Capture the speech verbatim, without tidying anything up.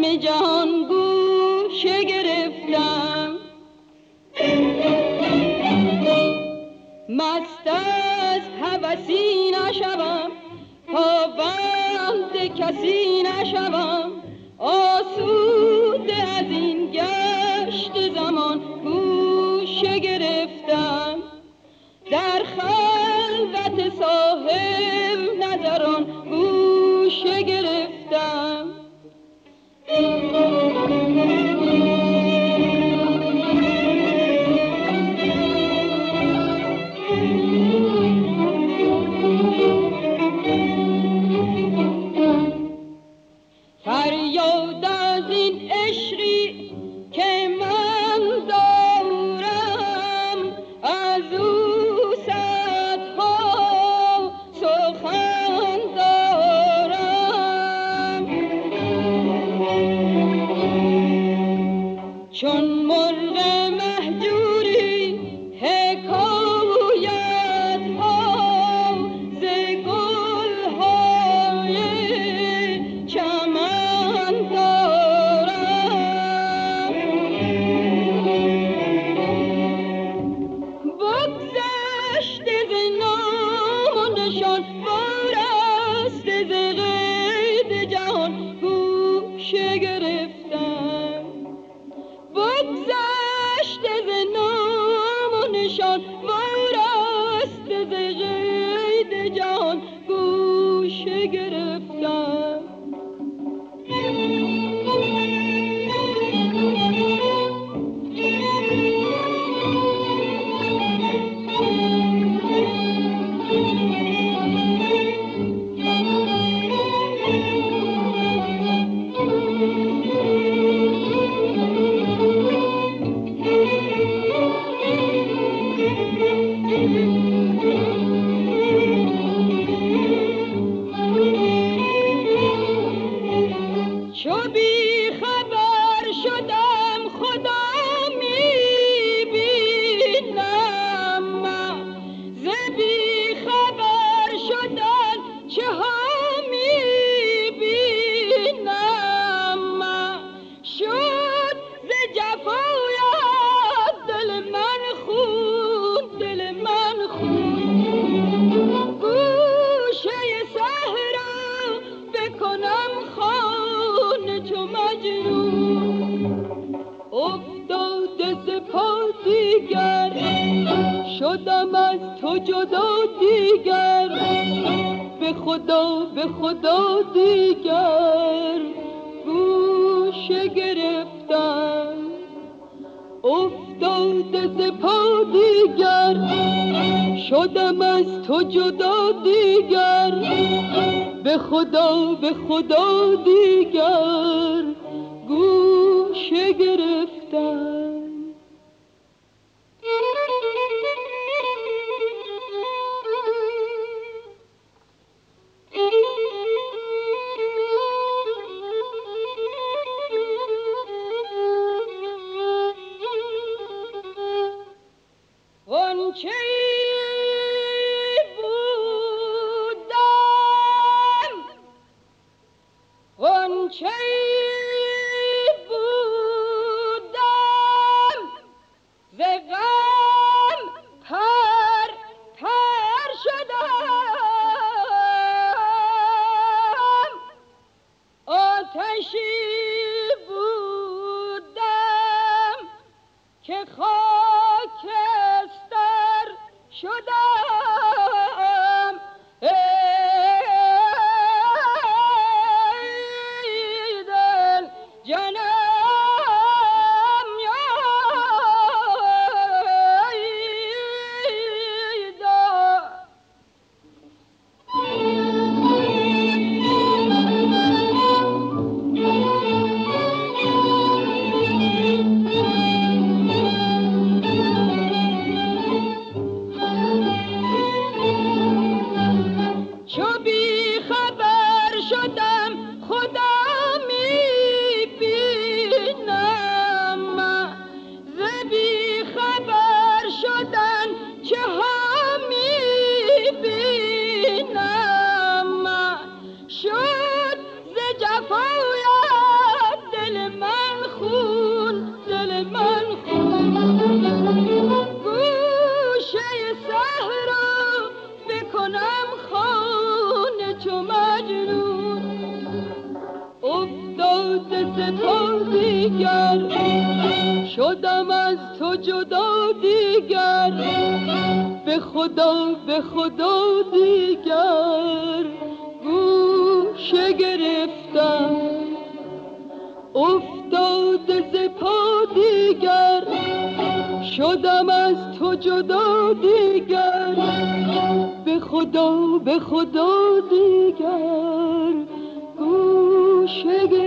همه جهان گوشه گرفتم، مست از هوسی نشوم، پابند کسی نشوم، آسوده از این گشت زمان گوشه گرفتم، در خلوت صاحب نظران گوشه گرفتم. فریاد از این عشقی که من دارم، از او صدها سخن دارم، چون مرغ مهجوری حکایت ها ز گلهای چمن دارم. بگذشته ز نام و نشان، وارسته ز قید جهان گوشه گرفتم، بگذشته ز نام و نشان، وارسته ز قید جهان گوشه گرفتم. چو بی خبر شدم خدا میبینم، ز بی خبر شدن چه ها میبینم، شد ز جفایت دل من خون، دل من خون، گوشه صحرا بکنم خانه چو مجنون، افتاده ز پا دیگر شدم از تو جدا دیگر، به خدا به خدا دیگر گوشه گرفتم، افتاده ز پا دیگر شدم از تو جدا دیگر، به خدا به خدا دیگر گوشه گرفتم. غنچه بودم، غنچه بودم، ز غم پر پر شدم، آتشی بودم که خاکستر شدم، ای دل جانم یا خدا میبینم، ز پا دیگر، شدم از تو جدا دیگر، به خدا به خدا دیگر گوشه گرفتم افتاده ز پا دیگر، شدم از تو جدا دیگر، به خدا به خدا دیگر گوشه